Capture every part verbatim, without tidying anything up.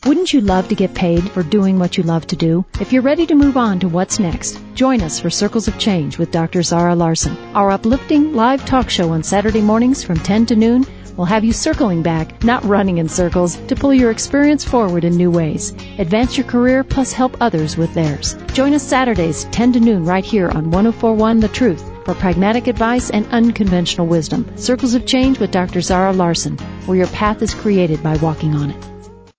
Wouldn't you love to get paid for doing what you love to do? If you're ready to move on to what's next, join us for Circles of Change with Doctor Zara Larson. Our uplifting live talk show on Saturday mornings from ten to noon will have you circling back, not running in circles, to pull your experience forward in new ways. Advance your career plus help others with theirs. Join us Saturdays ten to noon right here on one oh four point one The Truth for pragmatic advice and unconventional wisdom. Circles of Change with Doctor Zara Larson, where your path is created by walking on it.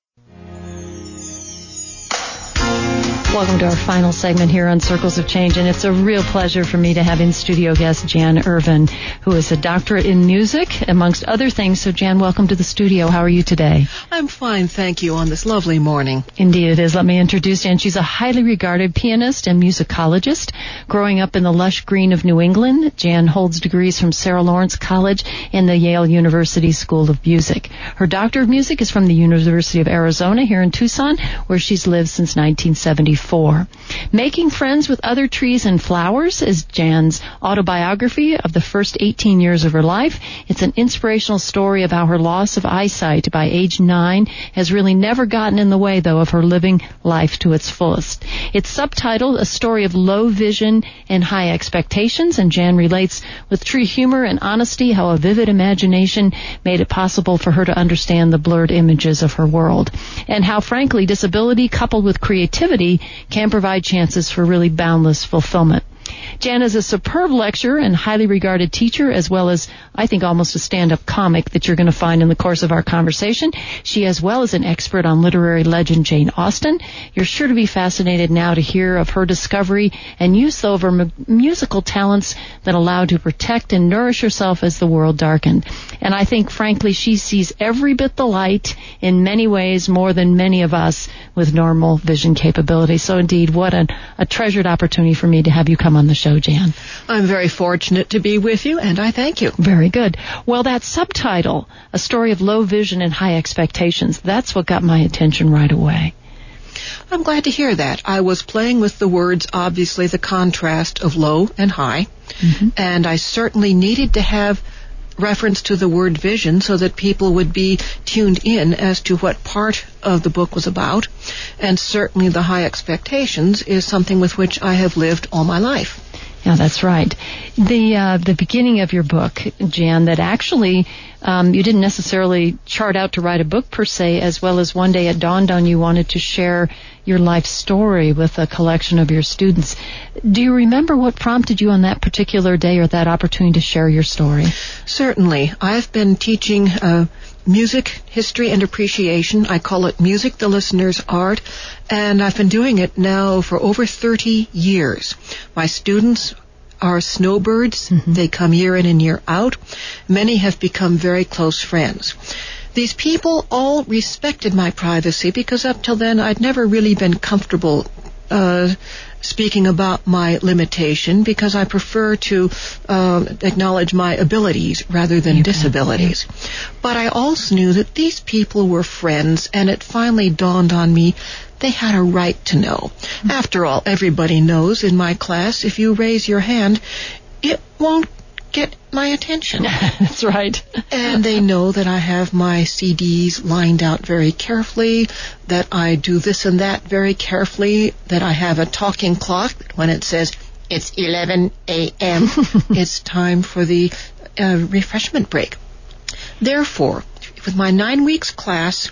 Welcome to our final segment here on Circles of Change, and it's a real pleasure for me to have in studio guest Jan Irvin, who is a doctorate in music, amongst other things. So, Jan, welcome to the studio. How are you today? I'm fine, thank you, on this lovely morning. Indeed it is. Let me introduce Jan. She's a highly regarded pianist and musicologist. Growing up in the lush green of New England, Jan holds degrees from Sarah Lawrence College and the Yale University School of Music. Her Doctor of Music is from the University of Arizona here in Tucson, where she's lived since nineteen seventy-four. Making Friends with Other Trees and Flowers is Jan's autobiography of the first eighteen years of her life. It's an inspirational story of how her loss of eyesight by age nine has really never gotten in the way, though, of her living life to its fullest. It's subtitled A Story of Low Vision and High Expectations, and Jan relates with true humor and honesty how a vivid imagination made it possible for her to understand the blurred images of her world, and how, frankly, disability coupled with creativity can provide chances for really boundless fulfillment. Jan is a superb lecturer and highly regarded teacher, as well as, I think, almost a stand-up comic that you're going to find in the course of our conversation. She, as well, is an expert on literary legend Jane Austen. You're sure to be fascinated now to hear of her discovery and use of her mu- musical talents that allowed to protect and nourish herself as the world darkened. And I think, frankly, she sees every bit the light in many ways more than many of us with normal vision capability. So, indeed, what an, a treasured opportunity for me to have you come on the show, Jan. I'm very fortunate to be with you, and I thank you. Very good. Well, that subtitle, A Story of Low Vision and High Expectations, that's what got my attention right away. I'm glad to hear that. I was playing with the words, obviously, the contrast of low and high, mm-hmm. and I certainly needed to have reference to the word vision so that people would be tuned in as to what part of the book was about. And certainly the high expectations is something with which I have lived all my life. Yeah, that's right. The uh, the beginning of your book, Jan, that actually um, you didn't necessarily chart out to write a book per se, as well as one day it dawned on you wanted to share your life story with a collection of your students. Do you remember what prompted you on that particular day or that opportunity to share your story? Certainly. I've been teaching uh, music, history, and appreciation. I call it Music, the Listener's Art, and I've been doing it now for over thirty years. My students are snowbirds. Mm-hmm. They come year in and year out. Many have become very close friends. These people all respected my privacy because up till then I'd never really been comfortable uh, speaking about my limitation, because I prefer to uh, acknowledge my abilities rather than you disabilities. Can, yeah. But I also knew that these people were friends, and it finally dawned on me they had a right to know. Mm-hmm. After all, everybody knows in my class, if you raise your hand, it won't get my attention. That's right. And they know that I have my C Ds lined out very carefully, that I do this and that very carefully, that I have a talking clock when it says it's eleven a.m. It's time for the uh, refreshment break. Therefore, with my nine weeks class,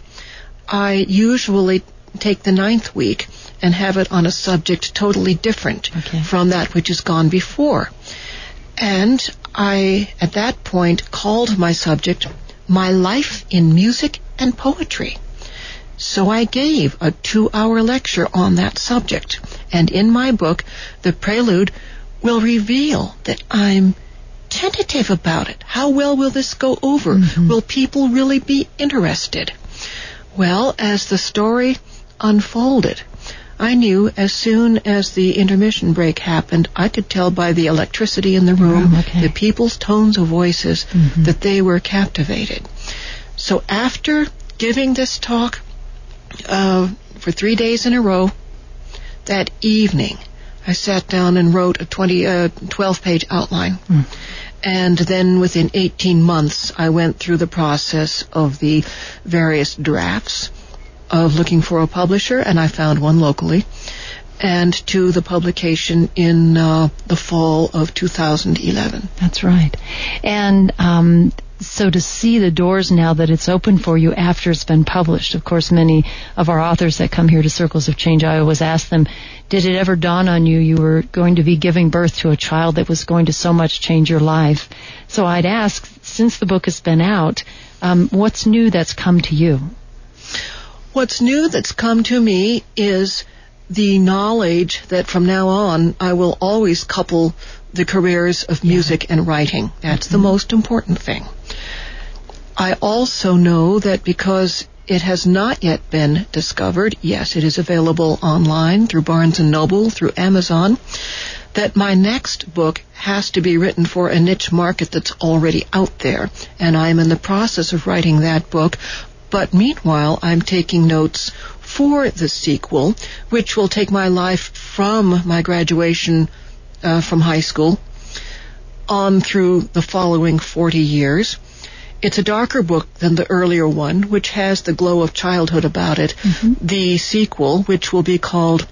I usually take the ninth week and have it on a subject totally different okay. from that which has gone before. And I, at that point, called my subject My Life in Music and Poetry. So I gave a two-hour lecture on that subject. And in my book, The Prelude will reveal that I'm tentative about it. How well will this go over? Mm-hmm. Will people really be interested? Well, as the story unfolded, I knew as soon as the intermission break happened, I could tell by the electricity in the room, oh, okay. the people's tones of voices, mm-hmm. that they were captivated. So after giving this talk uh, for three days in a row, that evening I sat down and wrote a twenty, uh, twelve-page outline. Mm. And then within eighteen months, I went through the process of the various drafts of looking for a publisher, and I found one locally, and to the publication in uh, the fall of two thousand eleven. That's right. And um, so to see the doors now that it's open for you after it's been published, of course, many of our authors that come here to Circles of Change, I always ask them, did it ever dawn on you you were going to be giving birth to a child that was going to so much change your life? So I'd ask, since the book has been out, um, what's new that's come to you? What's new that's come to me is the knowledge that from now on I will always couple the careers of music yeah. and writing. That's mm-hmm. the most important thing. I also know that because it has not yet been discovered, yes, it is available online through Barnes and Noble, through Amazon, that my next book has to be written for a niche market that's already out there. And I'm in the process of writing that book. But meanwhile, I'm taking notes for the sequel, which will take my life from my graduation uh, from high school on through the following forty years. It's a darker book than the earlier one, which has the glow of childhood about it. Mm-hmm. The sequel, which will be called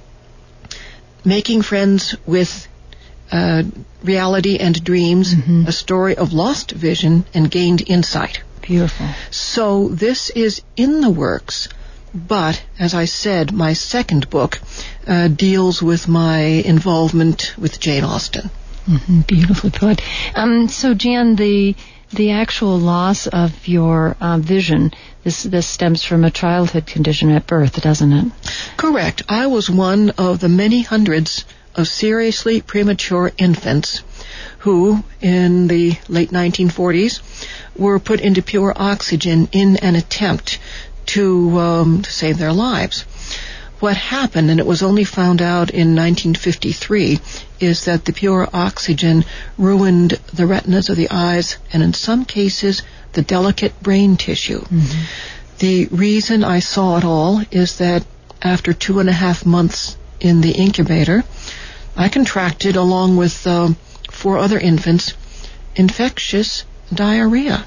Making Friends with uh, Reality and Dreams, mm-hmm. a story of lost vision and gained insight. Beautiful. So this is in the works, but as I said, my second book uh, deals with my involvement with Jane Austen. Mm-hmm. Beautifully put. Um, so, Jan, the the actual loss of your uh, vision, this this stems from a childhood condition at birth, doesn't it? Correct. I was one of the many hundreds of seriously premature infants who, in the late nineteen forties, were put into pure oxygen in an attempt to, um, to save their lives. What happened, and it was only found out in nineteen fifty-three, is that the pure oxygen ruined the retinas of the eyes and in some cases the delicate brain tissue. Mm-hmm. The reason I saw it all is that after two and a half months in the incubator, I contracted, along with uh, four other infants, infectious diarrhea.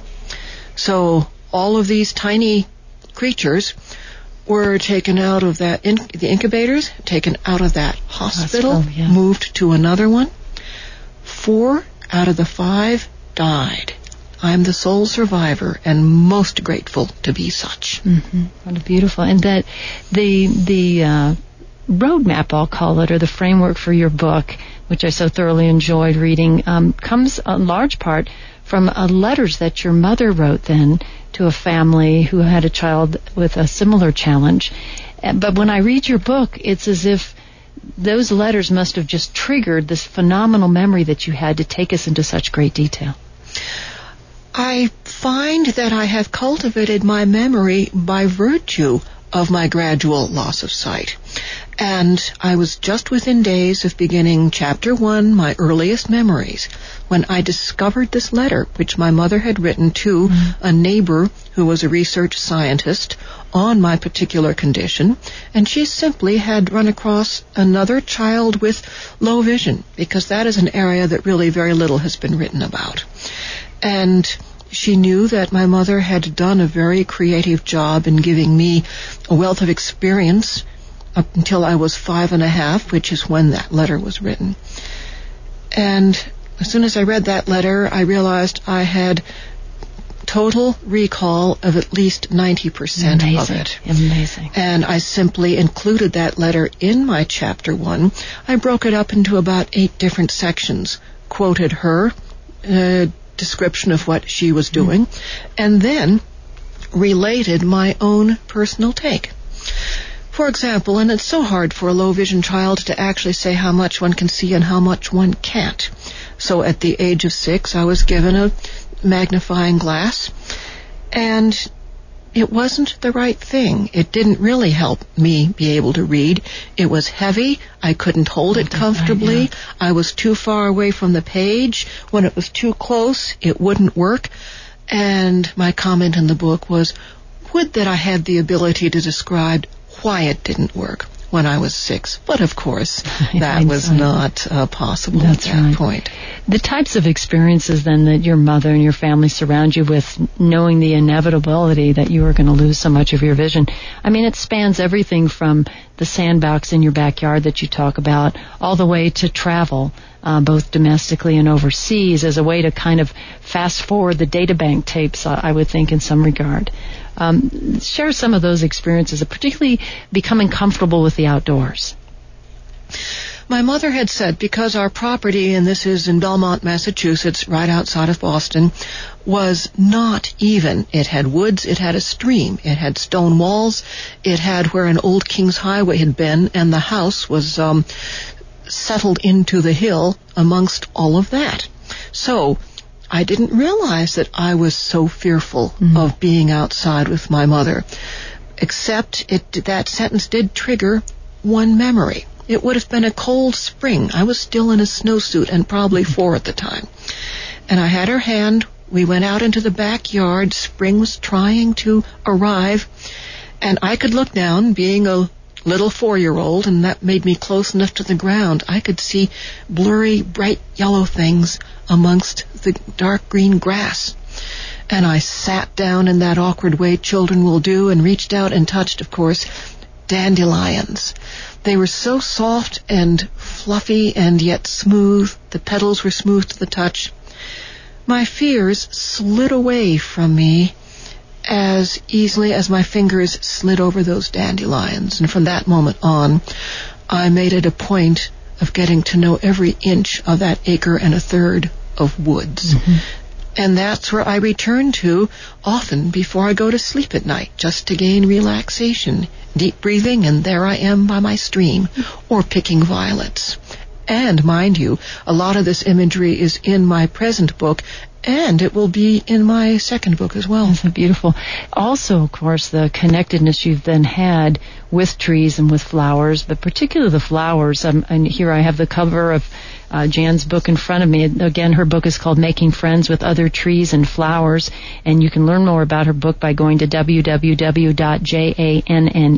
So all of these tiny creatures were taken out of that in, the incubators, taken out of that hospital, hospital yeah. moved to another one. Four out of the five died. I'm the sole survivor and most grateful to be such. Mm-hmm. What a beautiful. And that the the uh, roadmap, I'll call it, or the framework for your book, which I so thoroughly enjoyed reading, um, comes in large part from uh, letters that your mother wrote then to a family who had a child with a similar challenge. But when I read your book, it's as if those letters must have just triggered this phenomenal memory that you had to take us into such great detail. I find that I have cultivated my memory by virtue of my gradual loss of sight. And I was just within days of beginning chapter one, my earliest memories, when I discovered this letter, which my mother had written to mm-hmm. a neighbor who was a research scientist on my particular condition, and she simply had run across another child with low vision, because that is an area that really very little has been written about. And she knew that my mother had done a very creative job in giving me a wealth of experience up until I was five and a half, which is when that letter was written. And as soon as I read that letter, I realized I had total recall of at least ninety percent Amazing. of it. Amazing. And I simply included that letter in my chapter one. I broke it up into about eight different sections, quoted her uh, description of what she was doing, mm. and then related my own personal take. For example, and it's so hard for a low-vision child to actually say how much one can see and how much one can't. So at the age of six, I was given a magnifying glass, and it wasn't the right thing. It didn't really help me be able to read. It was heavy. I couldn't hold it comfortably. I was too far away from the page. When it was too close, it wouldn't work. And my comment in the book was, would that I had the ability to describe why it didn't work, when I was six. But, of course, that was not uh, possible That's at that right. point. The types of experiences, then, that your mother and your family surround you with, knowing the inevitability that you are going to lose so much of your vision, I mean, it spans everything from the sandbox in your backyard that you talk about all the way to travel, uh, both domestically and overseas, as a way to kind of fast forward the databank tapes, uh, I would think, in some regard. Um, share some of those experiences, particularly becoming comfortable with the outdoors. My mother had said, because our property, and this is in Belmont, Massachusetts, right outside of Boston, was not even. It had woods, it had a stream, it had stone walls, it had where an old King's Highway had been, and the house was um, settled into the hill amongst all of that. So I didn't realize that I was so fearful mm-hmm. of being outside with my mother, except it that sentence did trigger one memory. It would have been a cold spring. I was still in a snowsuit and probably four at the time. And I had her hand. We went out into the backyard. Spring was trying to arrive. And I could look down, being a little four-year-old, and that made me close enough to the ground. I could see blurry, bright yellow things amongst the dark green grass. And I sat down in that awkward way children will do and reached out and touched, of course, dandelions. They were so soft and fluffy and yet smooth. The petals were smooth to the touch. My fears slid away from me as easily as my fingers slid over those dandelions. And from that moment on, I made it a point of getting to know every inch of that acre and a third of woods. Mm-hmm. And that's where I return to often before I go to sleep at night, just to gain relaxation. Deep breathing, and there I am by my stream, or picking violets. And, mind you, a lot of this imagery is in my present book, and it will be in my second book as well. That's beautiful. Also, of course, the connectedness you've then had with trees and with flowers, but particularly the flowers. Um, and here I have the cover of uh, Jan's book in front of me. Again, her book is called Making Friends with Other Trees and Flowers, and you can learn more about her book by going to w w w dot jannne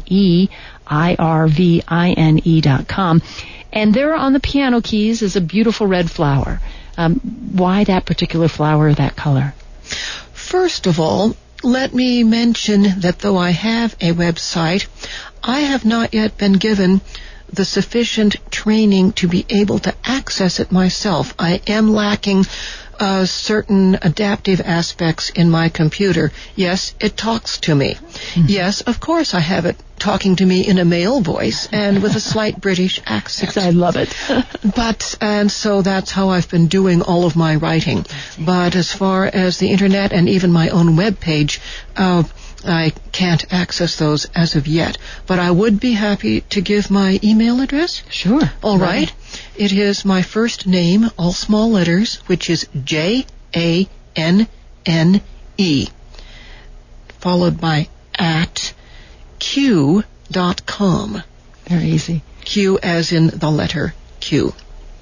irvine dot com. And there on the piano keys is a beautiful red flower. Um, why that particular flower, that color? First of all, let me mention that though I have a website, I have not yet been given the sufficient training to be able to access it myself. I am lacking uh, certain adaptive aspects in my computer. Yes, it talks to me. Mm-hmm. Yes, of course I have it talking to me in a male voice and with a slight British accent. I love it. But, and so that's how I've been doing all of my writing. But as far as the internet and even my own web page, uh, I can't access those as of yet. But I would be happy to give my email address. Sure. All right. right. It is my first name, all small letters, which is J A N N E, followed by at Q dot com. Very easy. Q as in the letter Q.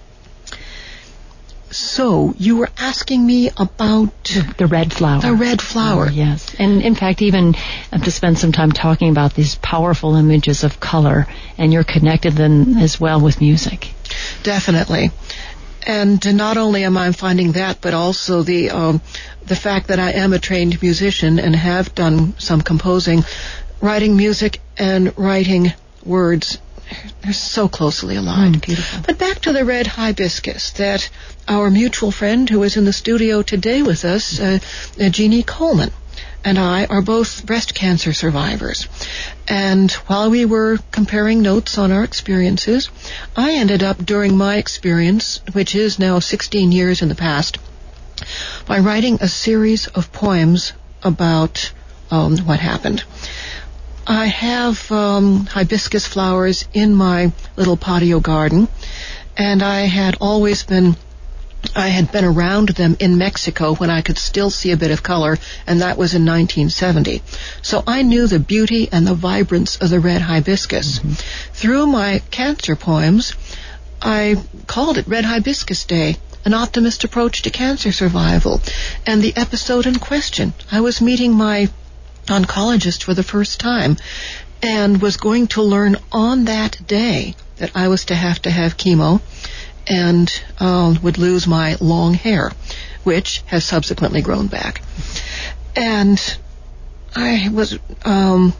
So, you were asking me about the, the red flower. The red flower. Oh, yes. And in fact, even to spend some time talking about these powerful images of color, and you're connected then as well with music. Definitely. And not only am I finding that, but also the um, the fact that I am a trained musician and have done some composing, writing music and writing words. They're so closely aligned. Mm, beautiful. But back to the red hibiscus that our mutual friend who is in the studio today with us, uh, uh, Jeannie Coleman, and I are both breast cancer survivors. And while we were comparing notes on our experiences, I ended up during my experience, which is now sixteen years in the past, by writing a series of poems about um, what happened. I have um, hibiscus flowers in my little patio garden, and I had always been, I had been around them in Mexico when I could still see a bit of color, and that was in nineteen seventy. So I knew the beauty and the vibrance of the red hibiscus. Mm-hmm. Through my cancer poems, I called it Red Hibiscus Day, an optimist approach to cancer survival. And the episode in question, I was meeting my oncologist for the first time, and was going to learn on that day that I was to have to have chemo and uh, would lose my long hair, which has subsequently grown back. And I was um,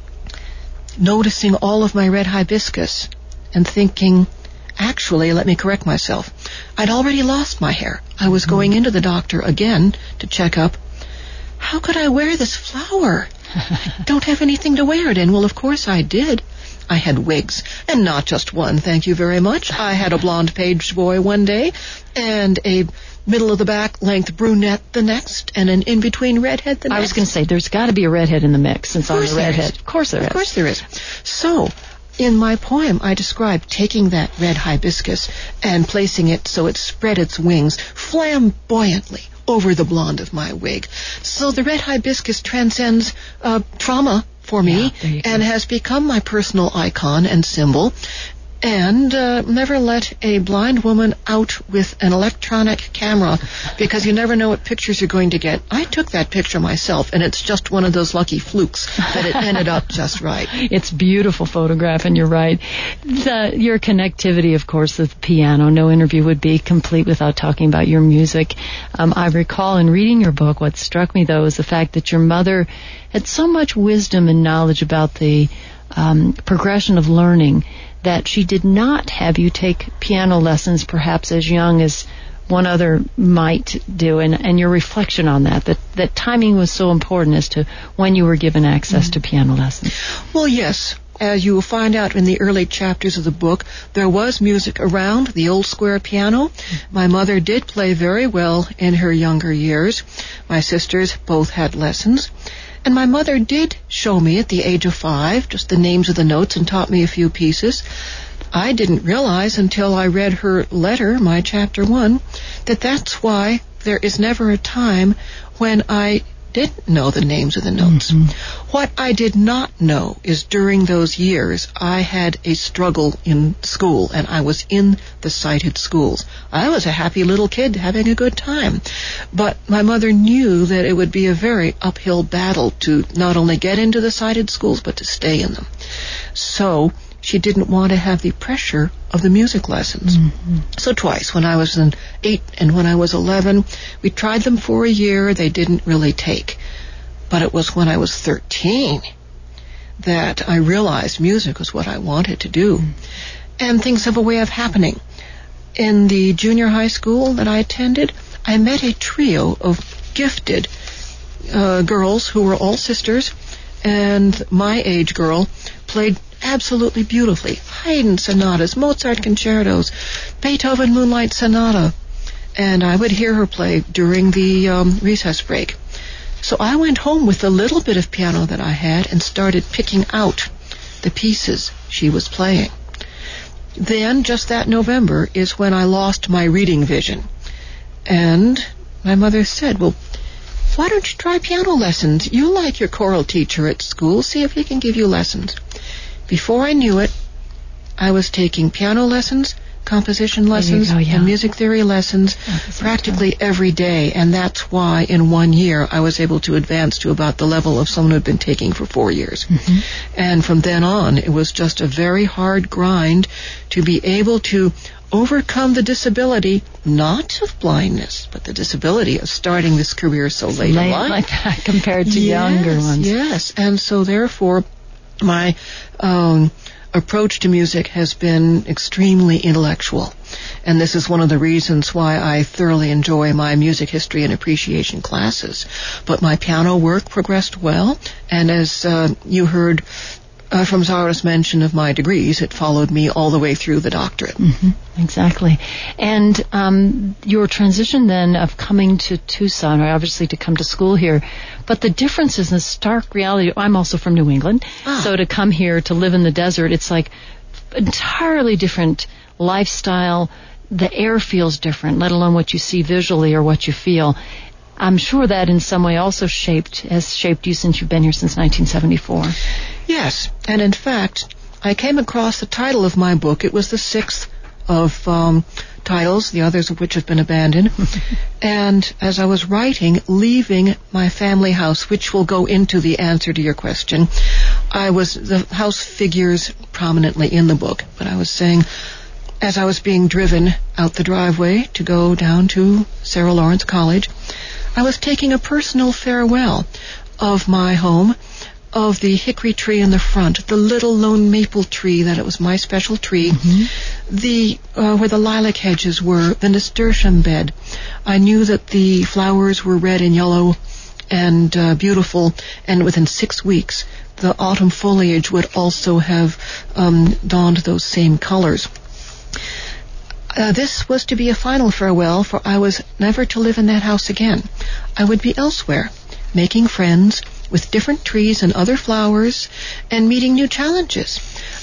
noticing all of my red hibiscus and thinking, actually, let me correct myself. I'd already lost my hair. I was going into the doctor again to check up. How could I wear this flower? I don't have anything to wear it in. Well, of course I did. I had wigs, and not just one, thank you very much. I had a blonde page boy one day, and a middle-of-the-back length brunette the next, and an in-between redhead the next. I was going to say, there's got to be a redhead in the mix, since I'm a redhead. Of course there is. Of course there is. So, in my poem, I described taking that red hibiscus and placing it so it spread its wings flamboyantly over the blonde of my wig. So the red hibiscus transcends uh, trauma for me yeah, and has become my personal icon and symbol. And uh, never let a blind woman out with an electronic camera, because you never know what pictures you're going to get. I took that picture myself, and it's just one of those lucky flukes that it ended up just right. It's a beautiful photograph, and you're right. The, your connectivity, of course, with the piano. No interview would be complete without talking about your music. Um, I recall in reading your book, what struck me, though, was the fact that your mother had so much wisdom and knowledge about the um, progression of learning that she did not have you take piano lessons perhaps as young as one other might do, and, and your reflection on that, that, that timing was so important as to when you were given access mm-hmm. to piano lessons. Well, yes. As you will find out in the early chapters of the book, there was music around, the old square piano. Mm-hmm. My mother did play very well in her younger years. My sisters both had lessons. And my mother did show me at the age of five just the names of the notes and taught me a few pieces. I didn't realize until I read her letter, my chapter one, that that's why there is never a time when I didn't know the names of the notes. Mm-hmm. What I did not know is during those years I had a struggle in school, and I was in the sighted schools. I was a happy little kid having a good time, but my mother knew that it would be a very uphill battle to not only get into the sighted schools but to stay in them. So she didn't want to have the pressure of the music lessons. Mm-hmm. So twice, when I was in eight and when I was eleven, we tried them for a year. They didn't really take. But it was when I was thirteen that I realized music was what I wanted to do. Mm-hmm. And things have a way of happening. In the junior high school that I attended, I met a trio of gifted uh, girls who were all sisters, and my age girl played absolutely beautifully. Haydn sonatas, Mozart concertos, Beethoven Moonlight Sonata. And I would hear her play during the um, recess break. So I went home with the little bit of piano that I had and started picking out the pieces she was playing. Then, just that November, is when I lost my reading vision. And my mother said, well, why don't you try piano lessons? You like your choral teacher at school. See if he can give you lessons. Before I knew it, I was taking piano lessons, composition lessons, go, yeah. and music theory lessons practically every day, and that's why in one year I was able to advance to about the level of someone who had been taking for four years. Mm-hmm. And from then on, it was just a very hard grind to be able to overcome the disability, not of blindness, but the disability of starting this career so late in life. Like that compared to yes, younger ones. Yes, and so therefore my um, approach to music has been extremely intellectual. And this is one of the reasons why I thoroughly enjoy my music history and appreciation classes. But my piano work progressed well, and as uh, you heard uh, from Zara's mention of my degrees, it followed me all the way through the doctorate. Mm-hmm, exactly. And um, your transition then of coming to Tucson, or obviously to come to school here, but the difference is the stark reality. I'm also from New England, ah. so to come here to live in the desert, it's like entirely different lifestyle. The air feels different, let alone what you see visually or what you feel. I'm sure that in some way also shaped, has shaped you since you've been here since nineteen seventy-four. Yes, and in fact, I came across the title of my book. It was the sixth of um, titles, the others of which have been abandoned. And as I was writing, leaving my family house, which will go into the answer to your question, I was, the house figures prominently in the book, but I was saying, as I was being driven out the driveway to go down to Sarah Lawrence College, I was taking a personal farewell of my home, of the hickory tree in the front, the little lone maple tree that it was my special tree, mm-hmm. the uh, where the lilac hedges were, the nasturtium bed. I knew that the flowers were red and yellow and uh, beautiful, and within six weeks the autumn foliage would also have um, donned those same colors. Uh, this was to be a final farewell, for I was never to live in that house again. I would be elsewhere, making friends with different trees and other flowers, and meeting new challenges.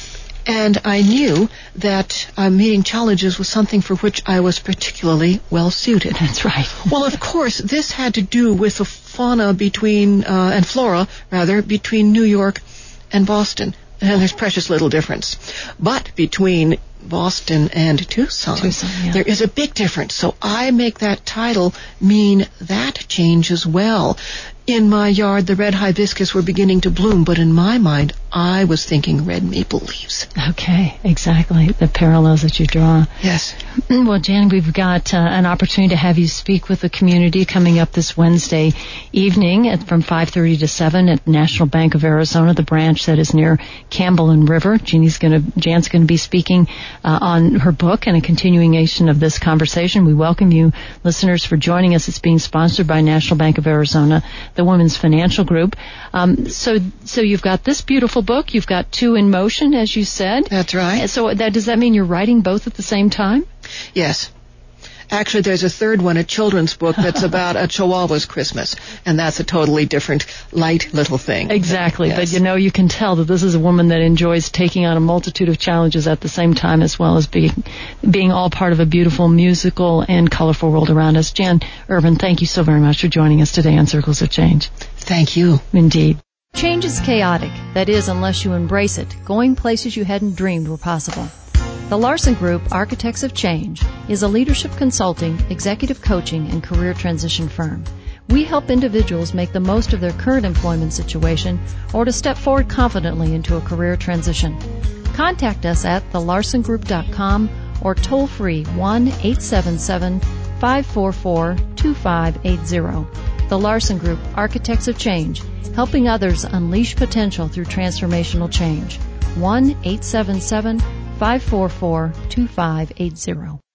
And I knew that uh, meeting challenges was something for which I was particularly well suited. That's right. Well, of course, this had to do with the fauna between, uh, and flora, rather, between New York and Boston. And there's precious little difference. But between Boston and Tucson, Tucson yeah. there is a big difference. So I make that title mean that change as well. In my yard, the red hibiscus were beginning to bloom, but in my mind, I was thinking red maple leaves. Okay, exactly. The parallels that you draw. Yes. Well, Jan, we've got uh, an opportunity to have you speak with the community coming up this Wednesday evening at, from five thirty to seven at National Bank of Arizona, the branch that is near Campbell and River. Jeannie's going to, Jan's going to be speaking uh, on her book and a continuation of this conversation. We welcome you, listeners, for joining us. It's being sponsored by National Bank of Arizona, the Women's Financial Group. Um, so, so you've got this beautiful book. You've got two in motion, as you said. That's right. So that, does that mean you're writing both at the same time? Yes. Actually, there's a third one, a children's book that's about a Chihuahua's Christmas, and that's a totally different, light little thing. Exactly. Yes. But, you know, you can tell that this is a woman that enjoys taking on a multitude of challenges at the same time, as well as being, being all part of a beautiful, musical, and colorful world around us. Jan Urban, thank you so very much for joining us today on Circles of Change. Thank you. Indeed. Change is chaotic. That is, unless you embrace it, going places you hadn't dreamed were possible. The Larson Group, Architects of Change, is a leadership consulting, executive coaching, and career transition firm. We help individuals make the most of their current employment situation or to step forward confidently into a career transition. Contact us at the larson group dot com or toll free one eight seven seven, five four four, two five eight zero. The Larson Group, Architects of Change, helping others unleash potential through transformational change. one eight seven seven, five four four, two five eight zero.